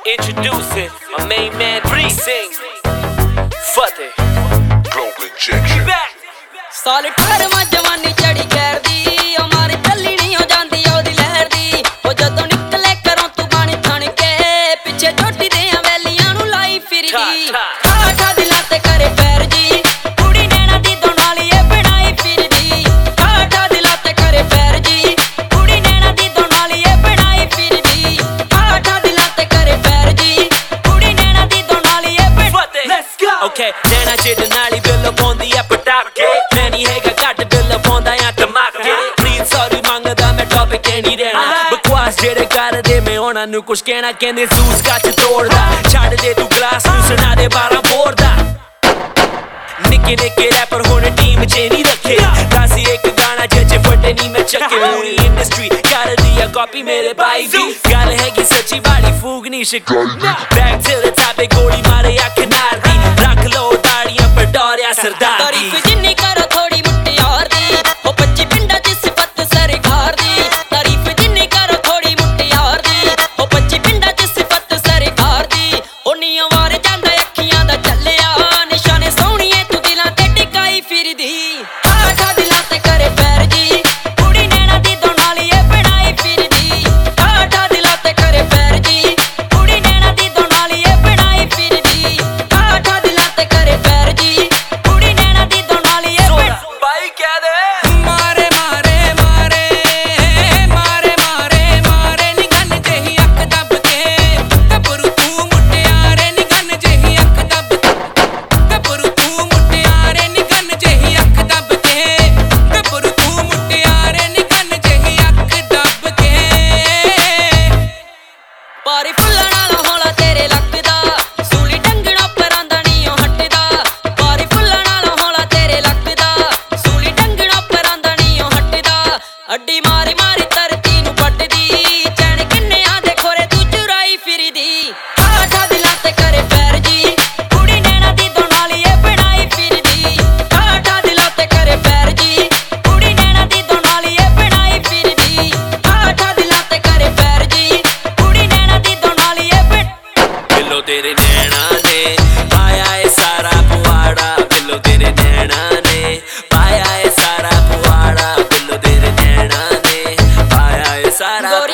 Introducing my main man, Bree Singh. Fateh. Global injection. साल 18वां जवानी चढ़ी खैर दी हमारी टल्ली नहीं हो जाती ओदी लहर दी ओ जदों निकले घरों तू बन थण के पिछे झोटी दे वैलियां नू लाई फिरदी ठा दिलां ते करे पैर जी कुड़ी नैना दी दोनाली ए बनाई फिरदी ठा दिलां ते करे पैर जी कुड़ी नैना दी दोनाली ए बनाई फिरदी ठा दिलां ते करे पैर जी कुड़ी नैना दी दोनाली ए Fateh. Let's go. Okay, नैना च नाली बिल पौंदी है पटाके नहीं हैगा घट बिल पौंदा या धमाके प्लीज सॉरी मंगदा मैं टॉपिक नहीं रहना बकवास जेड़े करदे मैं ਉਹਨਾਂ ਨੂੰ ਕੁਛ ਕਹਿਣਾ ਕਹਿੰਦੇ ਜ਼ੂਸ ਕੱਚ ਤੋੜਦਾ ਛੱਡ ਦੇ ਤੂੰ ਗਲਾਸ ਨੂੰ ਸੁਣਾ ਦੇ 12 ਬੋਰ ਦਾ ਨਿੱਕੇ ਨਿੱਕੇ ਰੈਪਰ ਹੁਣ ਟੀਮ 'ਚ ਨਹੀਂ ਰੱਖੇ ਕਾਸੀ ਇੱਕ ਗਾਣਾ ਜੱਜ ਫਟੇ ਨਹੀਂ ਮੈਂ ਚੱਕੇ ਪੂਰੀ ਇੰਡਸਟਰੀ ਕਰਦੀ ਆ ਕਾਪੀ ਮੇਰੇ ਬਾਈ ਦੀ ਗੱਲ ਹੈਗੀ ਸੱਚੀ ਵਾਲੀ ਫੂਗ ਨਹੀਂ ਸ਼ਿਕਾਇਤ ਬੈਕ ਟੂ ਦ ਟਾਪ ਗੋਲੀ ਮਾਰੇ ਅੱਖ ਨਾਰ ਦੀ ਰੱਖ ਲੋ ਤਾੜੀਆਂ ਪਰ ਡੋਰਿਆ ਸਰਦਾਰ ਦੀ तारीफ जिन्नी करो थोड़ी मुट्टियार दी ओ 25 पिंडा च सिफत सरकार दी तारीफ जिन्नी करो थोड़ी मुट्टियार दी ओ 25 पिंडा च सिफत सरकार दी ओ नीओ वार जांदा अखियां दा चलिया निशाने सोहणीए तू दिलां ते टिकाई फिरदी ठा दिलां ते करे पैर जी कुड़ी नैना दी दोनाली ए बनाई फिरदी ठा दिलां ते करे पैर जी कुड़ी नैना दी दोनाली ए बनाई फिरदी ठा दिलां ते करे पैर जी कुड़ी नैना दी दोनाली ए ਬਾਈ ਕਹਿ ਦੇ ਮਾਰੇ ਮਾਰੇ ਮਾਰੇ ਮਾਰੇ ਮਾਰੇ ਮਾਰੇ ਨੀ ਗੰਨ ਜਿਹੀ ਅੱਖ ਦੱਬ ਕੇ ਗੱਭਰੂ ਤੂੰ ਮੁਟਿਆਰੇ ਨੀ ਗੰਨ ਜਿਹੀ ਅੱਖ ਦੱਬ ਗੱਭਰੂ ਤੂੰ ਮੁਟਿਆਰੇ ਨੀ ਗੰਨ ਜਿਹੀ ਅੱਖ ਦੱਬ ਕੇ ਗੱਭਰੂ ਤੂੰ ਮੁਟਿਆਰੇ ਨੀ ਗੰਨ ਜਿਹੀ ਅੱਖ ਦੱਬ ਕੇ ਪਾਰੀ ਫੁੱਲਣ ਵਾਲਾ ਹੋਲਾ ਤੇਰੇ ਲੱਗਦਾ ਸੂਲੀ ਡੰਗਣਾ ਪਰਾਂ ਦਾ ਨੀ ਓ ਹਟਦਾ ਪਾਰੀ ਫੁੱਲਣ ਵਾਲਾ ਹੋਲਾ ਤੇਰੇ ਲੱਗਦਾ ਸੂਲੀ ਡੰਗਣਾ ਪਰਾਂ ਦਾ ਨੀ ਓ ਹਟਦਾ ਅੱਡੀ ਮਾਰੀ ਮਾਰੀ ਧਰਤੀ ਨੂੰ ਪੱਟਦੀ ਚੈਨ ਕਿੰਨਿਆਂ ਦੇ ਖੋਰੇ ਤੂੰ ਚੁਰਾਈ ਫਿਰਦੀ ਠਾ ਦਿਲਾਂ ਤੇ ਕਰੇ ਪੈਰ ਜੀ ਕੁੜੀ ਨੈਣਾ ਦੀ ਦੋਨਾਲੀ ਏ ਬਣਾਈ ਫਿਰਦੀ ਠਾ ਦਿਲਾਂ ਤੇ ਕਰੇ ਪੈਰ ਜੀ ਕੁੜੀ ਨੈਣਾ ਦੀ ਦੋਨਾਲੀ ਏ ਬਣਾਈ ਫਿਰਦੀ ਠਾ ਦਿਲਾਂ ਤੇ ਕਰੇ ਪੈਰ ਜੀ ਕੁੜੀ ਨੈਣਾ ਦੀ ਦੋਨਾਲੀ ਏ ਬਿੱਲੋ ਤੇਰੇ ਨੈਣਾ ਨੇ ਪਾਇਆ ਏ ਸਾਰਾ ਪੁਆੜਾ ਬਿੱਲੋ ਤੇਰੇ ਨੈਣਾ ਨੇ ਪਾਇਆ ਏ ਸਾਰਾ ਪੁਆੜਾ ਬਿੱਲੋ ਤੇਰੇ ਨੈਣਾ ਨੇ ਪਾਇਆ ਏ ਸਾਰਾ